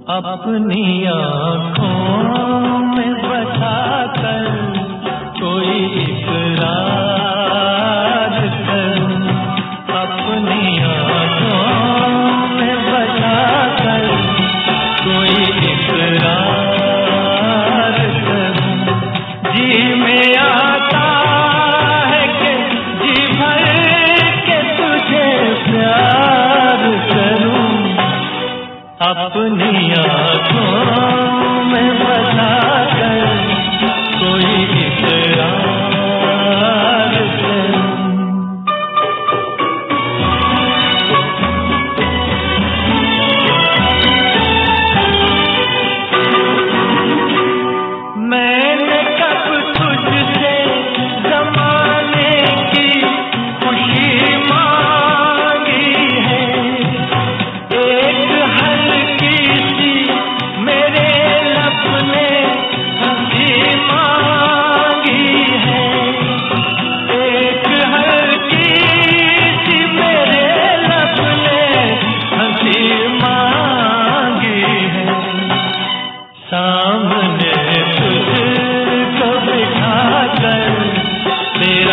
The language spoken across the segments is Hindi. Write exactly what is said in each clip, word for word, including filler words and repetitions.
अपनी आँखों में बसा कर कोई इकरार करूं, अपनी आँखों में बसा कर कोई इकरार करूं। जी में आता है कि जी भर के तुझे प्यार करूं, अपनी आँखों में बसा कर कोई इकरार करूं। मैंने कब तुझसे ज़माने की खुशी मांगी है, एक हल्की सी मेरे लब ने हंसी मांगी है, एक हल्की सी मेरे लब ने हंसी मांगी है। सामने तुझको बिठा कर तेरा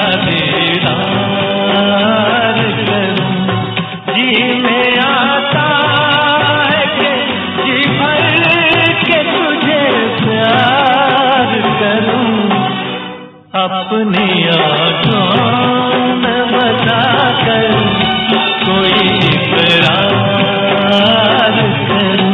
दीदार करूं, जी में आता है कि जी भर के तुझे प्यार करूं, अपनी आँखों में बसा कर कोई इकरार करूं।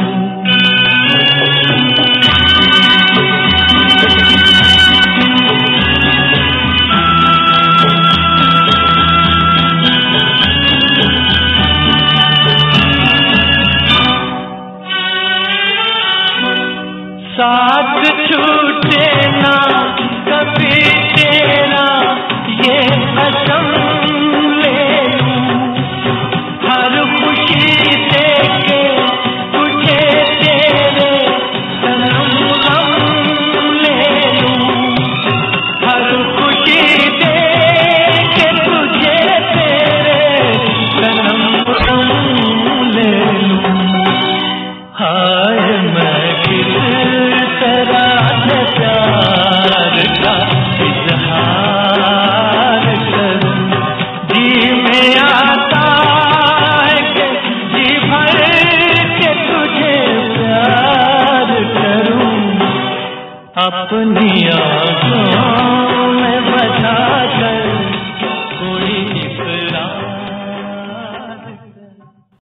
साथ छूटे ना कभी तेरा ये कसम ले लूं, हर खुशी देके तुझे तेरे सनम गम ले लूं, हर खुशी देके तुझे तेरे सनम गम ले लूं। हाय मैं किस तरह से प्यार का इजहार करूं, जी में आता है कि जी भर के तुझे प्यार करूं, अपनी आँखों